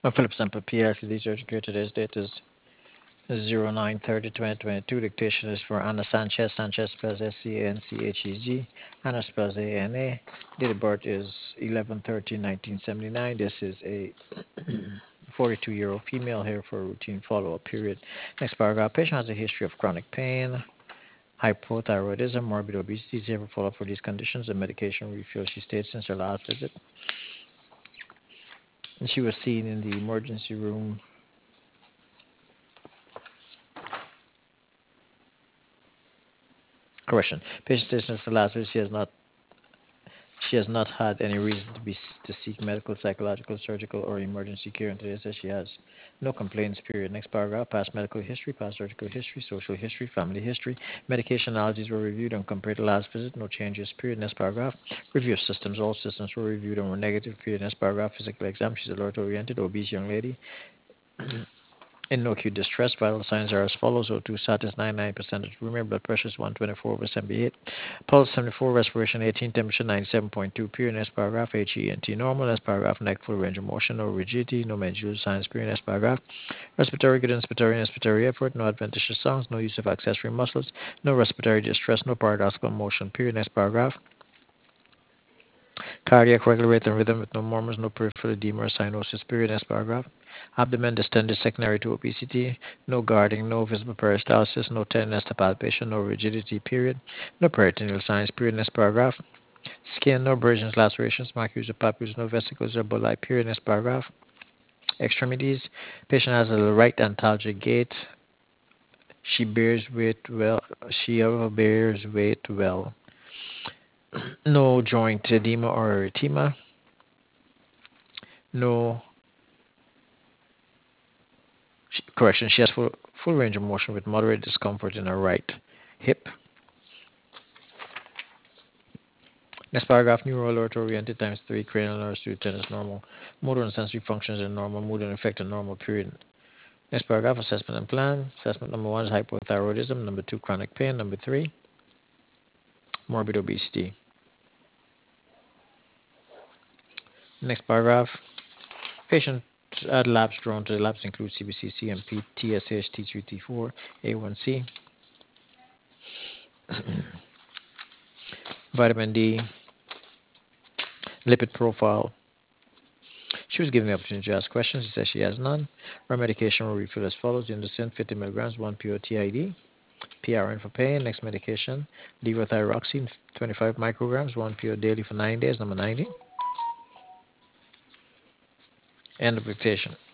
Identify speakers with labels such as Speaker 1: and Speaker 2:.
Speaker 1: Philip Semper, PLCD Surgeon Care. Today's date is 09/30/2022. Dictation is for Anna Sanchez. Sanchez spells SCANCHEZ. Anna spells ANA. Date of birth is 11/13/1979. This is a 42-year-old female here for a routine follow-up period. Next paragraph. Patient has a history of chronic pain, hypothyroidism, morbid obesity. Is ever follow-up for these conditions and medication refill, she states, since her last visit. And she was seen in the emergency room. Correction. Patient states since the last visit she has not had any reason to seek medical, psychological, surgical, or emergency care, and today says she has no complaints. Period. Next paragraph: past medical history, past surgical history, social history, family history. Medication allergies were reviewed and compared to last visit. No changes. Period. Next paragraph: review of systems. All systems were reviewed and were negative. Period. Next paragraph: physical exam. She's alert oriented, obese young lady. In no acute distress, vital signs are as follows: O2 status 99%, room blood pressure is 124/78, pulse 74, respiration 18, temperature 97.2. Period. Next paragraph: HENT normal. Next paragraph: neck full range of motion, no rigidity, no menstrual signs. Period. Next paragraph: respiratory good, inspiratory effort, no adventitious sounds, no use of accessory muscles, no respiratory distress, no paradoxical motion. Period. Next paragraph: cardiac regular rate and rhythm with no murmurs, no peripheral edema or cyanosis. Period. Next paragraph: abdomen distended secondary to obesity, no guarding, no visible peristalsis, no tenderness to palpation, no rigidity. Period. No peritoneal signs. Period. Next paragraph: skin, no abrasions, lacerations, macules or papules, no vesicles or bulli. Period. Next paragraph: extremities. Patient has a right antalgic gait. She bears weight well. She bears weight well. No joint edema or erythema. No correction. She has full range of motion with moderate discomfort in her right hip. Next paragraph: neural alert oriented times 3, cranial nerves to tennis normal. Motor and sensory functions are normal. Mood and affect are normal. Period. Next paragraph: assessment and plan. Assessment number 1 is hypothyroidism. Number 2, chronic pain. Number 3, morbid obesity. Next paragraph: patient had labs drawn to the labs include CBC, CMP, TSH, T3, T4, A1C, vitamin D, lipid profile. She was given the opportunity to ask questions. She says she has none. Her medication will refill as follows: Indocin 50 milligrams, 1 PO PRN for pain. Next medication: levothyroxine 25 micrograms, 1 PO daily for 9 days. Number 90. End of dictation.